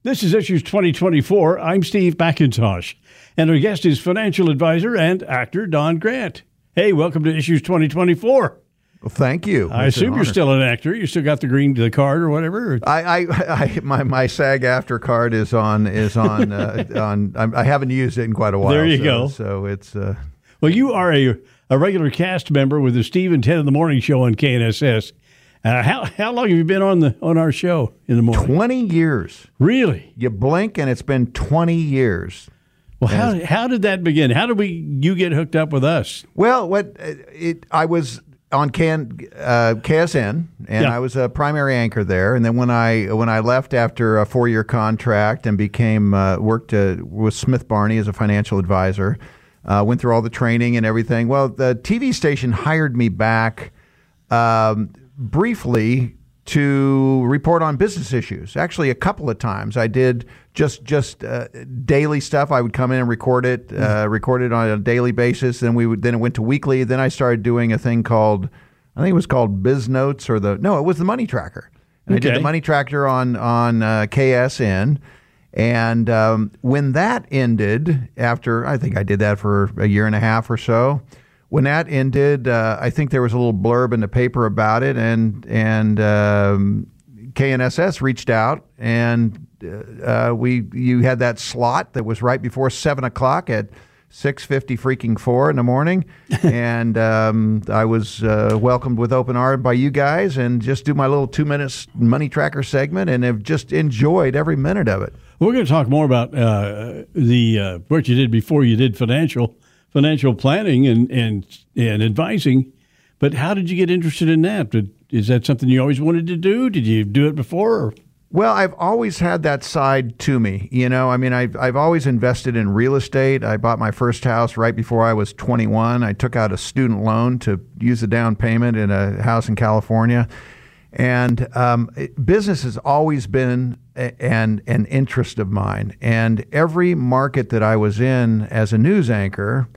This is Issues 2024. I'm Steve McIntosh, and our guest is financial advisor and actor Don Grant. Hey, welcome to Issues 2024. Well, thank you. I assume you're still an actor. You still got the card or whatever. My SAG-AFTRA card is on I haven't used it in quite a while. There you go. So it's well, you are a regular cast member with the Steve and Ted in the Morning Show on KNSS. How long have you been on our show in the morning? 20 years. Really? You blink and it's been 20 years. Well, how did that begin? How did you get hooked up with us? Well, I was on KSN, and I was a primary anchor there. And then when I left after a 4-year contract and worked with Smith Barney as a financial advisor, went through all the training and everything. Well, the TV station hired me back briefly to report on business issues. Actually, a couple of times I did just daily stuff. I would come in and record it on a daily basis. Then it went to weekly. Then I started doing a thing called, I think it was called Biz Notes, it was the Money Tracker. And I did the Money Tracker on KSN. And when that ended, after I think I did that for a year and a half or so. When that ended, I think there was a little blurb in the paper about it, and KNSS reached out, and you had that slot that was right before 7 o'clock at 6:50 freaking 4 in the morning, and I was welcomed with open arms by you guys, and just do my little 2 minutes Money Tracker segment, and have just enjoyed every minute of it. We're going to talk more about what you did before you did financial planning and advising, but how did you get interested in that? Is that something you always wanted to do? Did you do it before? Or? Well, I've always had that side to me. I've always invested in real estate. I bought my first house right before I was 21. I took out a student loan to use the down payment in a house in California. And business has always been an interest of mine. And every market that I was in as a news anchor,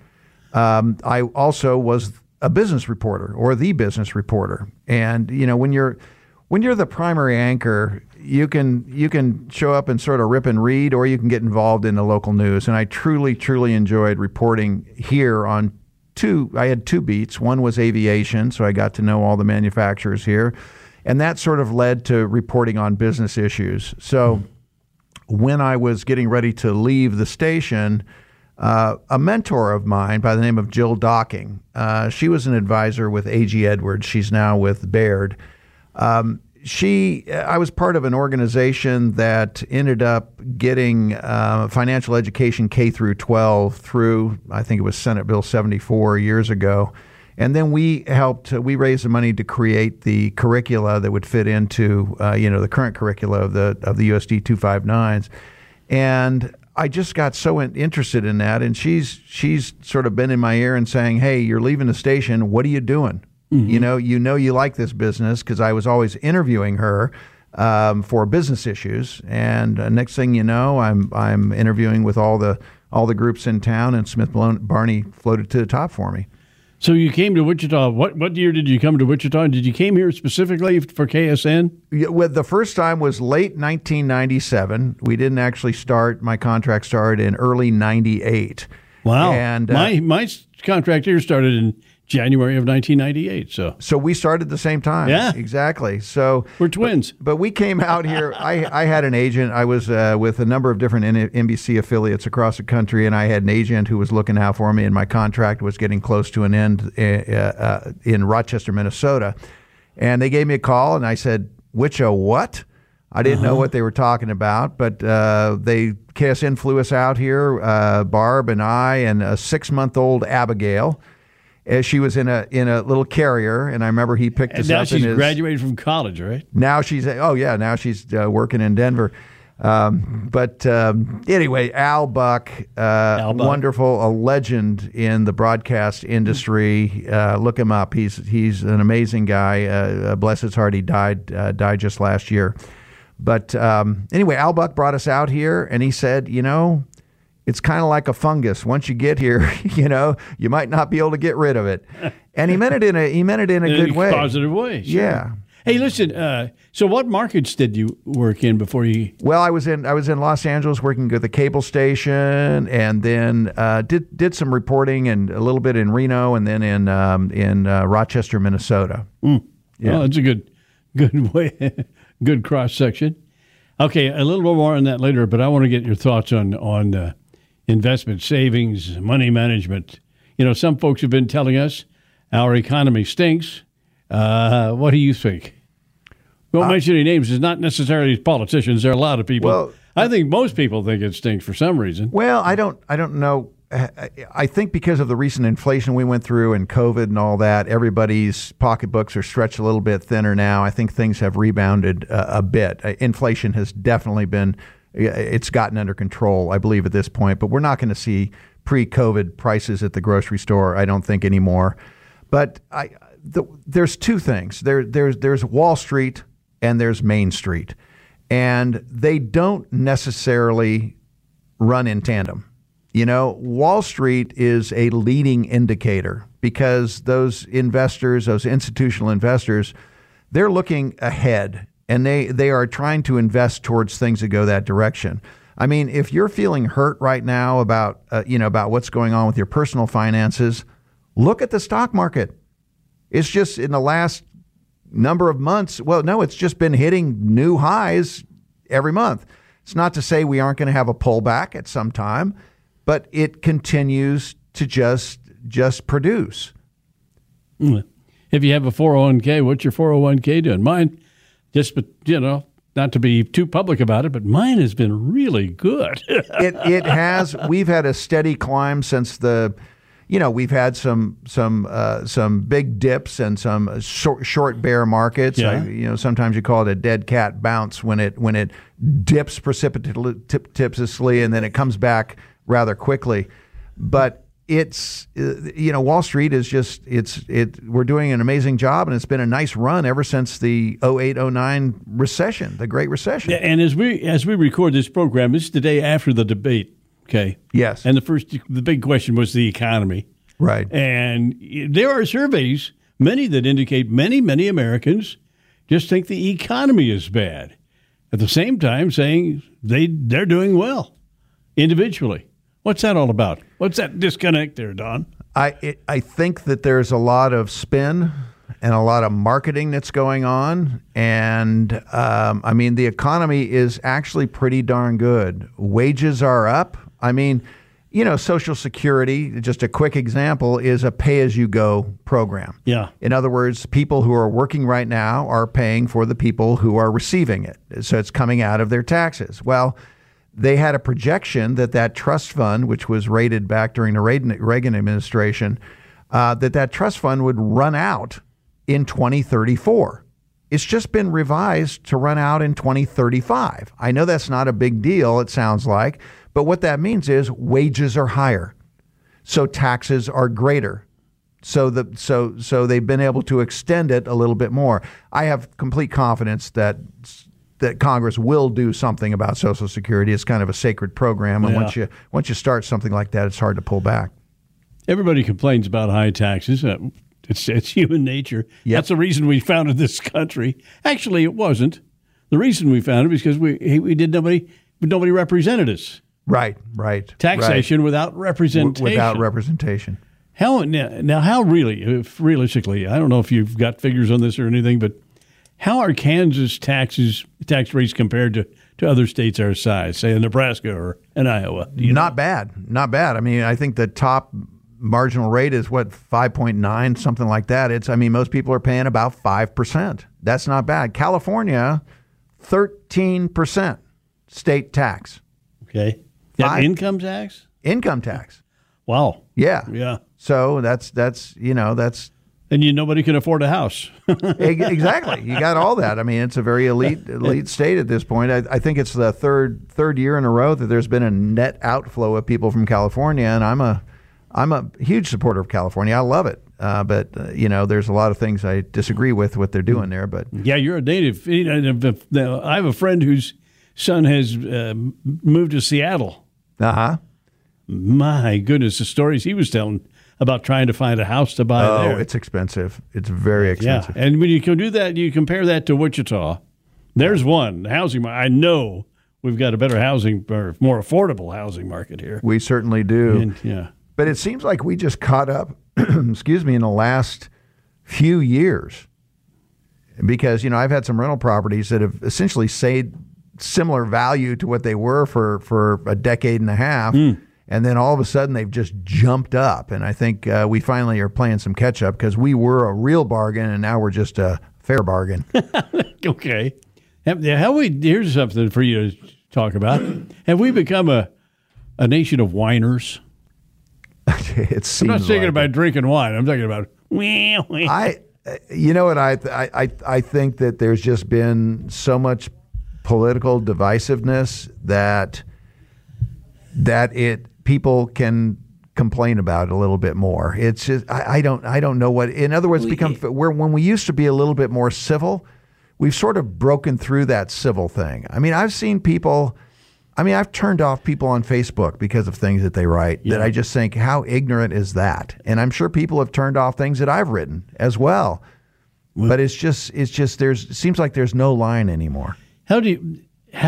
I also was a business reporter or the business reporter. And when you're the primary anchor, you can show up and sort of rip and read, or you can get involved in the local news. And I truly enjoyed reporting here on I had two beats. One was aviation, so I got to know all the manufacturers here. And that sort of led to reporting on business issues. So when I was getting ready to leave the station, a mentor of mine by the name of Jill Docking, she was an advisor with A.G. Edwards. She's now with Baird. I was part of an organization that ended up getting financial education K through 12 through, I think it was Senate Bill 74 years ago. And then we raised the money to create the curricula that would fit into, the current curricula of the USD 259s. And I just got so interested in that. And she's sort of been in my ear and saying, hey, you're leaving the station. What are you doing? Mm-hmm. You like this business, because I was always interviewing her for business issues. And next thing you know, I'm interviewing with all the groups in town, and Smith Barney floated to the top for me. So you came to Wichita. What year did you come to Wichita? Did you came here specifically for KSN? Yeah, well, the first time was late 1997. We didn't actually start. My contract started in early 98. Wow. And my contract here started in January of 1998. So we started at the same time. Yeah. Exactly. So we're twins. But we came out here. I had an agent. I was with a number of different NBC affiliates across the country, and I had an agent who was looking out for me, and my contract was getting close to an end in Rochester, Minnesota. And they gave me a call, and I said, what? I didn't know what they were talking about, but KSN flew us out here, Barb and I, and a 6-month-old Abigail. As she was in a little carrier, and I remember he picked us up. Now she's graduated from college, right? Now she's working in Denver. Anyway, Al Buck, wonderful, a legend in the broadcast industry. Look him up. He's an amazing guy. Bless his heart, he died just last year. But anyway, Al Buck brought us out here, and he said, it's kind of like a fungus. Once you get here, you might not be able to get rid of it. And he meant it in a good way. Positive way. Sure. Yeah. Hey, listen. So, what markets did you work in before you? Well, I was in Los Angeles working at the cable station, and then did some reporting and a little bit in Reno, and then in Rochester, Minnesota. Yeah, Yeah. that's a good way, good cross section. Okay, a little bit more on that later, but I want to get your thoughts on investment, savings, money management. You know, some folks have been telling us our economy stinks. What do you think? Won't mention any names. It's not necessarily politicians. There are a lot of people. Well, I think most people think it stinks for some reason. Well, I don't know. I think because of the recent inflation we went through and COVID and all that, everybody's pocketbooks are stretched a little bit thinner now. I think things have rebounded a bit. Inflation has definitely it's gotten under control, I believe, at this point. But we're not going to see pre-COVID prices at the grocery store, I don't think, anymore. But there's two things. There's Wall Street and there's Main Street. And they don't necessarily run in tandem. You know, Wall Street is a leading indicator because those investors, those institutional investors, they're looking ahead and they are trying to invest towards things that go that direction. I mean, if you're feeling hurt right now about what's going on with your personal finances, look at the stock market. It's just in the last number of months. Well, no, it's just been hitting new highs every month. It's not to say we aren't going to have a pullback at some time, but it continues to just produce. If you have a 401k, what's your 401k doing? Mine, not to be too public about it, but mine has been really good. It has. We've had a steady climb since we've had some big dips and some short bear markets. Yeah. Sometimes you call it a dead cat bounce when it dips precipitously and then it comes back rather quickly. But Wall Street is we're doing an amazing job, and it's been a nice run ever since the 08-09 recession, the Great Recession. Yeah, and as we record this program, it's the day after the debate. Okay. Yes. And the big question was the economy. Right. And there are surveys, many that indicate many Americans just think the economy is bad. At the same time, saying they're doing well individually. What's that all about? What's that disconnect there, Don? I think that there's a lot of spin and a lot of marketing that's going on. And, the economy is actually pretty darn good. Wages are up. Social Security, just a quick example, is a pay-as-you-go program. Yeah. In other words, people who are working right now are paying for the people who are receiving it. So it's coming out of their taxes. Well, they had a projection that trust fund, which was rated back during the Reagan administration, that trust fund would run out in 2034. It's just been revised to run out in 2035. I know that's not a big deal, it sounds like, but what that means is wages are higher, so taxes are greater. So they've been able to extend it a little bit more. I have complete confidence that Congress will do something about Social Security. It's kind of a sacred program, and once you start something like that, it's hard to pull back. Everybody complains about high taxes. It's human nature. Yep. That's the reason we founded this country. Actually, it wasn't. The reason we founded it was because nobody represented us. Right. Taxation without representation. Without representation. How really, if realistically, I don't know if you've got figures on this or anything, but how are Kansas tax rates compared to other states our size, say in Nebraska or in Iowa? Not bad. I think the top marginal rate is 5.9, something like that. Most people are paying about 5%. That's not bad. California, 13% state tax. Okay. Yeah, income tax? Income tax. Wow. Yeah. So that's. And nobody can afford a house. Exactly. You got all that. It's a very elite state at this point. I think it's the third year in a row that there's been a net outflow of people from California, and I'm a huge supporter of California. I love it. But there's a lot of things I disagree with what they're doing there. But yeah, you're a native. I have a friend whose son has moved to Seattle. Uh-huh. My goodness, the stories he was telling. about trying to find a house to buy there. Oh, it's expensive. It's very expensive. Yeah, and when you can do that, you compare that to Wichita. There's one housing. I know we've got a better housing or more affordable housing market here. We certainly do. And, yeah, but it seems like we just caught up, excuse me, in the last few years. Because, I've had some rental properties that have essentially stayed similar value to what they were for a decade and a half. And then all of a sudden they've just jumped up. And I think we finally are playing some catch up because we were a real bargain and now we're just a fair bargain. Okay. Here's something for you to talk about. Have we become a nation of whiners? It seems I'm not thinking like about drinking wine. I'm talking about. You know what? I think that there's just been so much political divisiveness that people can complain about it a little bit more. It's just I don't know what. In other words, when we used to be a little bit more civil, we've sort of broken through that civil thing. I mean, I've seen people. I mean, I've turned off people on Facebook because of things that they write that I just think, how ignorant is that? And I'm sure people have turned off things that I've written as well. But it seems like there's no line anymore. How do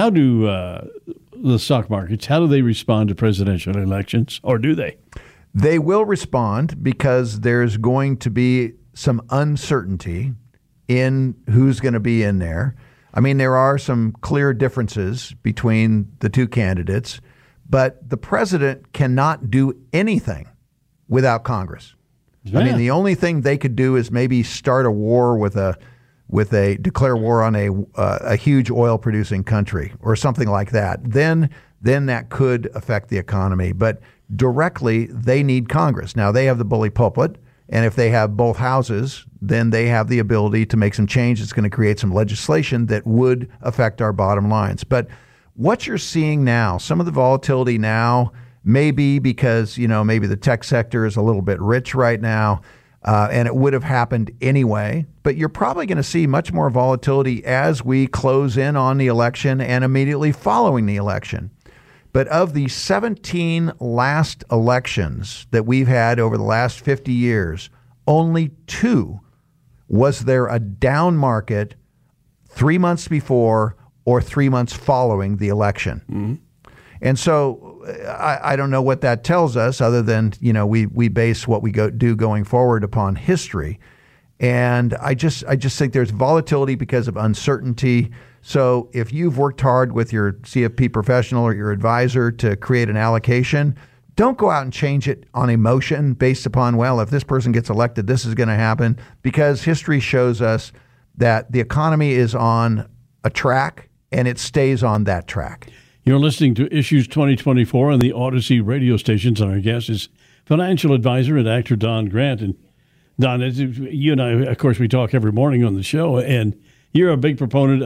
the stock markets, how do they respond to presidential elections, or do they? They will respond because there's going to be some uncertainty in who's going to be in there. I mean, there are some clear differences between the two candidates, but the president cannot do anything without Congress. Yeah. I mean, the only thing they could do is maybe start a war declare war on a huge oil producing country or something like that. Then that could affect the economy. But directly, they need Congress. Now, they have the bully pulpit. And if they have both houses, then they have the ability to make some change. It's going to create some legislation that would affect our bottom lines. But what you're seeing now, some of the volatility now may be because, maybe the tech sector is a little bit rich right now, and it would have happened anyway. But you're probably going to see much more volatility as we close in on the election and immediately following the election. But of the 17 last elections that we've had over the last 50 years, only 2 was there a down market 3 months before or 3 months following the election. Mm-hmm. And so I don't know what that tells us other than, we base what we do going forward upon history. And I just think there's volatility because of uncertainty. So if you've worked hard with your CFP professional or your advisor to create an allocation, don't go out and change it on emotion based upon, well, if this person gets elected, this is going to happen, because history shows us that the economy is on a track and it stays on that track. You're listening to Issues 2024 on the Odyssey radio stations. Our guest is financial advisor and actor Don Grant. And Don, you and I, of course, we talk every morning on the show, and you're a big proponent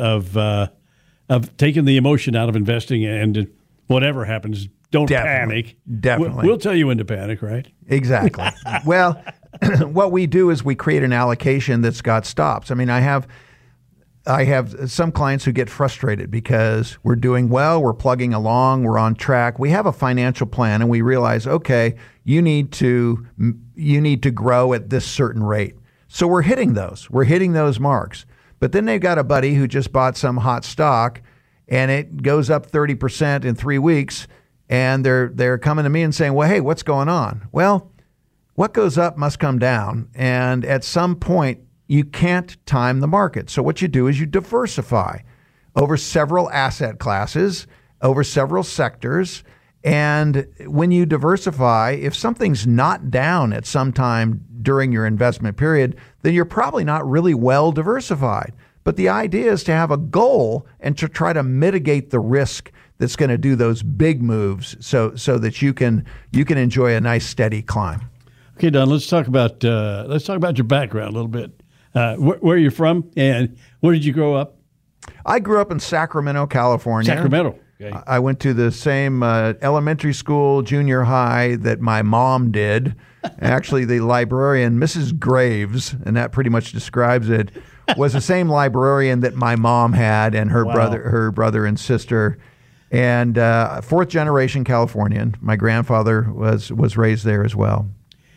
of taking the emotion out of investing, and whatever happens, don't panic. Definitely. We'll tell you when to panic, right? Exactly. Well, what we do is we create an allocation that's got stops. I mean, I have some clients who get frustrated because we're doing well, we're plugging along, we're on track. We have a financial plan and we realize, okay, you need to grow at this certain rate. So we're hitting those marks. But then they've got a buddy who just bought some hot stock and it goes up 30% in 3 weeks, and they're coming to me and saying, well, hey, what's going on? Well, what goes up must come down, and at some point you can't time the market. So what you do is you diversify over several asset classes, over several sectors. And when you diversify, if something's not down at some time during your investment period, then you're probably not really well diversified. But the idea is to have a goal and to try to mitigate the risk that's going to do those big moves so that you can enjoy a nice steady climb. Okay, Don, let's talk about your background a little bit. Where are you from, and where did you grow up? I grew up in Sacramento, California. Sacramento. Okay. I went to the same elementary school, junior high that my mom did. Actually, the librarian, Mrs. Graves, and that pretty much describes it, was the same librarian that my mom had, and her brother and sister. And fourth generation Californian. My grandfather was raised there as well.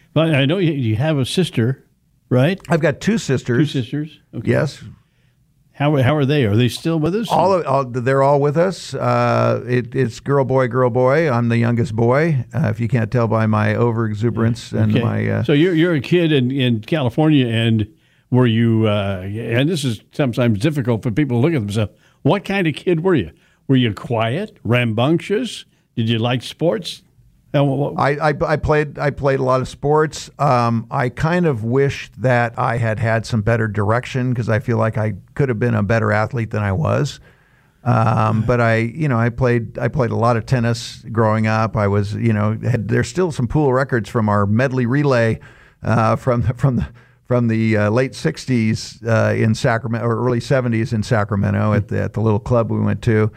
But I know you have a sister, right? I've got two Two sisters. sisters. Okay. Yes. How are they? Are they still with us? They're all with us. It's girl, boy. I'm the youngest boy. If you can't tell by my overexuberance and Okay. my. So you're a kid in California, and were you? And this is sometimes difficult for people to look at themselves. What kind of kid were you? Were you quiet, rambunctious? Did you like sports? I played a lot of sports. I kind of wish that I had some better direction because I feel like I could have been a better athlete than I was. But I played a lot of tennis growing up. I was there's still some pool records from our medley relay from the late '60s in Sacramento or early '70s in Sacramento at the little club we went to.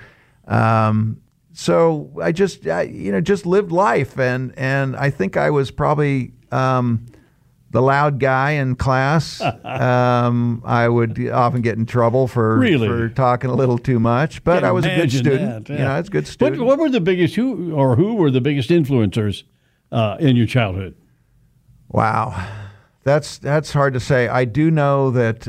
So I just lived life, and I think I was probably the loud guy in class. I would often get in trouble for talking a little too much, but I was a good student. That, yeah. I was a good student. What were the biggest who were the biggest influencers in your childhood? Wow. That's hard to say. I do know that,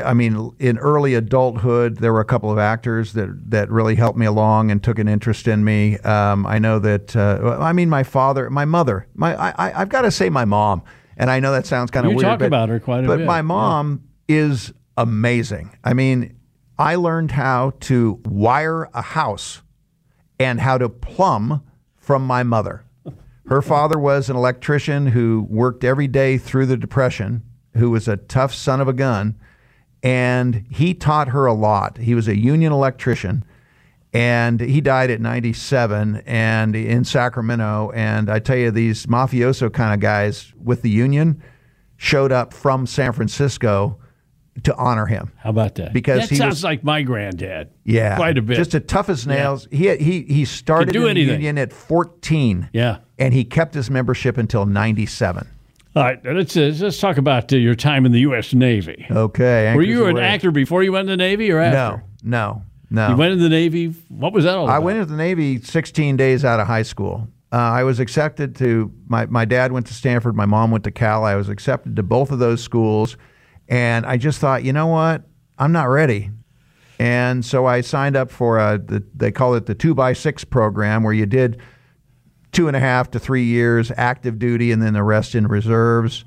in early adulthood, there were a couple of actors that really helped me along and took an interest in me. I know that, my father, my mother, I've got to say my mom, and I know that sounds kind of weird. You talk about her quite a bit. But my mom is amazing. I mean, I learned how to wire a house and how to plumb from my mother. Her father was an electrician who worked every day through the Depression, who was a tough son of a gun, and he taught her a lot. He was a union electrician, and he died at 97 and in Sacramento. And I tell you, these mafioso kind of guys with the union showed up from San Francisco to honor him. How about that? Because that sounds like my granddad. Yeah, quite a bit. Just as tough as nails. Yeah. He started in the union at 14. Yeah, and he kept his membership until 97. All right, let's talk about your time in the U.S. Navy. Okay. Were you an actor before you went in the Navy or after? No. You went in the Navy. What was that all about? I went into the Navy 16 days out of high school. I was accepted to my dad went to Stanford. My mom went to Cal. I was accepted to both of those schools. And I just thought, you know what? I'm not ready. And so I signed up for they call it the 2x6 program, where you did 2.5 to 3 years active duty and then the rest in reserves.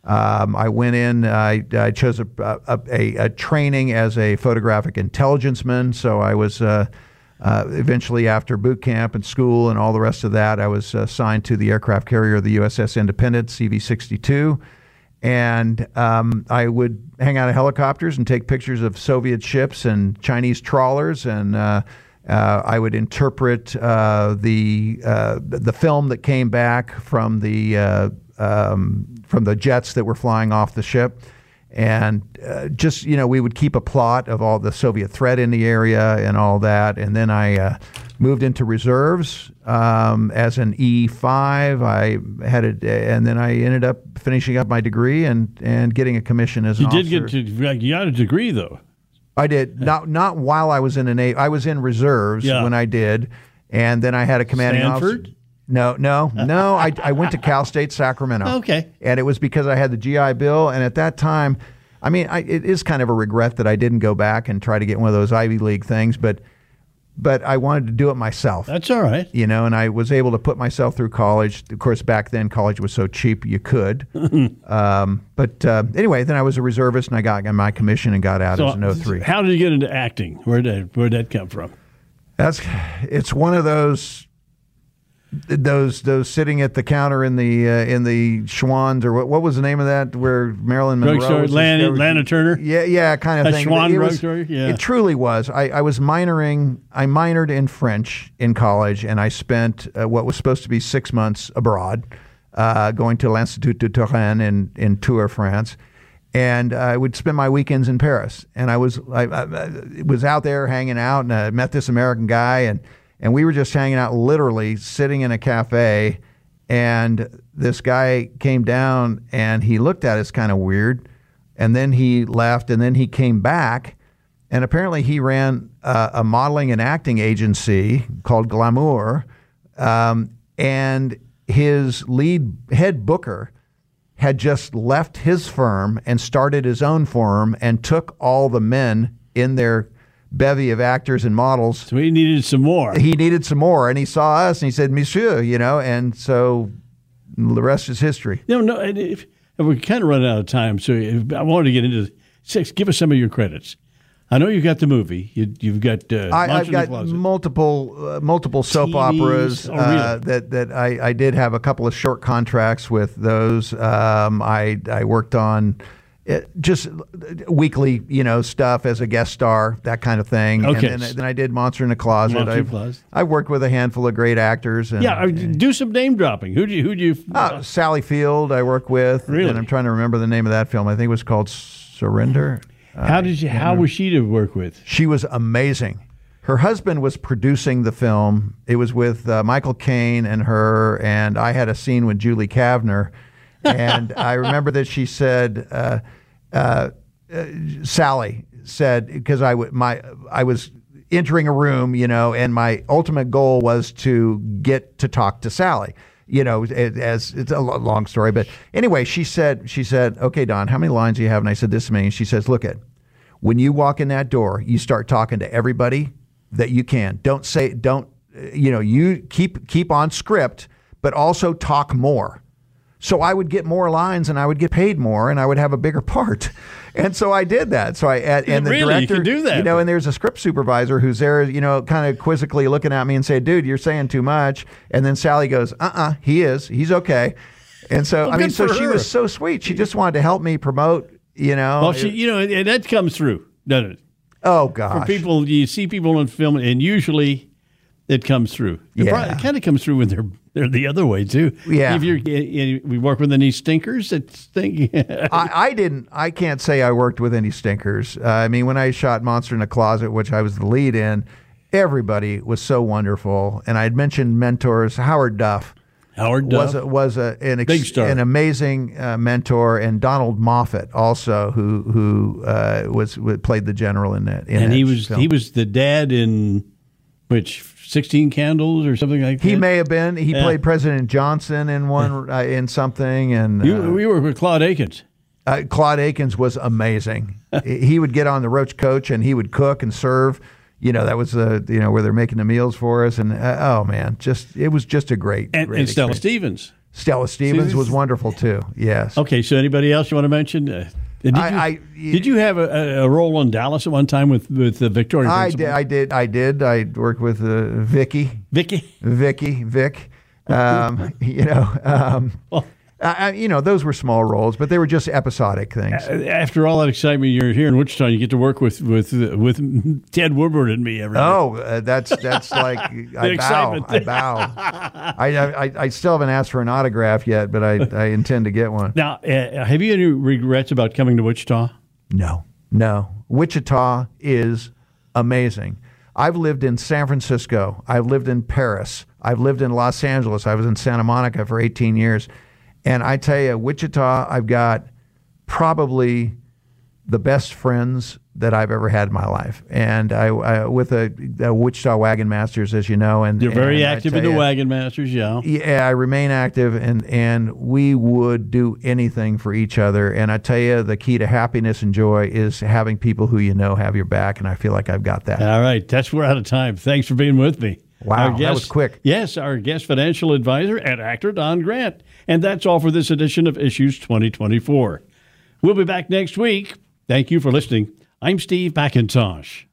I went in. I chose a training as a photographic intelligenceman. So I was eventually, after boot camp and school and all the rest of that, I was assigned to the aircraft carrier of the USS Independence, CV-62. And I would hang out of helicopters and take pictures of Soviet ships and Chinese trawlers, and I would interpret the film that came back from the jets that were flying off the ship, and we would keep a plot of all the Soviet threat in the area and all that, and then I moved into reserves as an E5. And then I ended up finishing up my degree and getting a commission as an officer. You got a degree though. I did not while I was in the Navy. I was in reserves when I did, and then I had a commanding Stanford? officer. No. I went to Cal State Sacramento. Okay, and it was because I had the GI Bill, and at that time, it is kind of a regret that I didn't go back and try to get one of those Ivy League things, but I wanted to do it myself. That's all right. And I was able to put myself through college. Of course, back then, college was so cheap you could. But anyway, then I was a reservist, and I got my commission and got out as an 03. How did you get into acting? Where'd that come from? It's one of those sitting at the counter in the Schwann's, or what was the name of that, where Marilyn Monroe was Lana Turner? Yeah, kind of thing. Schwann drugstore? Yeah. It truly was. I minored in French in college, and I spent what was supposed to be 6 months abroad, going to l'Institut de Touraine in Tours, France. And I would spend my weekends in Paris. And I was out there hanging out, and I met this American guy, and we were just hanging out, literally sitting in a cafe, and this guy came down and he looked at us kind of weird, and then he left, and then he came back, and apparently he ran a modeling and acting agency called Glamour, and his head booker had just left his firm and started his own firm and took all the men in their bevy of actors and models. So he needed some more. He needed some more, and he saw us and he said, "Monsieur," and so the rest is history. No, and we're kind of running out of time, so I wanted to get into this. Give us some of your credits. I know you've got the movie. You've got I've got multiple soap operas really? that I did have a couple of short contracts with those. I worked on just weekly, stuff as a guest star, that kind of thing. Okay. And then I did Monster in the Closet. I've worked with a handful of great actors. And, do some name dropping. Who do you? Sally Field I work with. Really? And I'm trying to remember the name of that film. I think it was called Surrender. How was she to work with? She was amazing. Her husband was producing the film. It was with Michael Caine and her, and I had a scene with Julie Kavner. And I remember that she said, Sally said, because I was entering a room, and my ultimate goal was to get to talk to Sally. As it's a long story, but anyway, she said, "Okay, Don, how many lines do you have?" And I said, "This many." And she says, "Look when you walk in that door, you start talking to everybody that you can. You keep on script, but also talk more." So I would get more lines and I would get paid more and I would have a bigger part. And so I did that. So and the director, you can do that. And there's a script supervisor who's there, kind of quizzically looking at me and say, "Dude, you're saying too much." And then Sally goes, he's okay. And so, she was so sweet. She just wanted to help me promote, Well, and that comes through, doesn't it? Oh, gosh. For people, you see people in film and usually it comes through. It kind of comes through when they're the other way too. Yeah. We work with any stinkers that stink. I can't say I worked with any stinkers. When I shot Monster in the Closet, which I was the lead in, everybody was so wonderful. And I had mentioned mentors. Howard Duff was an amazing mentor, and Donald Moffat also, who played the general in that. He was the dad in which 16 Candles or something like that? He may have been. He played President Johnson in one in something. And we were with Claude Akins. Claude Akins was amazing. He would get on the Roach Coach and he would cook and serve. That was where they're making the meals for us. And oh man, it was just a great and Stella Stevens. Stella Stevens was wonderful too. Yes. Okay. So anybody else you want to mention? Did you have a role in Dallas at one time with Victoria? I did. I worked with Vic. Those were small roles, but they were just episodic things. After all that excitement, you're here in Wichita. You get to work with Ted Woodward and me every day. Oh, that's like I bow. I still haven't asked for an autograph yet, but I intend to get one. Now, have you any regrets about coming to Wichita? No. Wichita is amazing. I've lived in San Francisco. I've lived in Paris. I've lived in Los Angeles. I was in Santa Monica for 18 years. And I tell you, Wichita, I've got probably the best friends that I've ever had in my life. And I with the Wichita Wagon Masters, as you know. And you're very active in the Wagon Masters, yeah. Yeah, I remain active, and we would do anything for each other. And I tell you, the key to happiness and joy is having people who have your back, and I feel like I've got that. All right, we're out of time. Thanks for being with me. Wow, that was quick. Yes, our guest financial advisor and actor, Don Grant. And that's all for this edition of Issues 2024. We'll be back next week. Thank you for listening. I'm Steve McIntosh.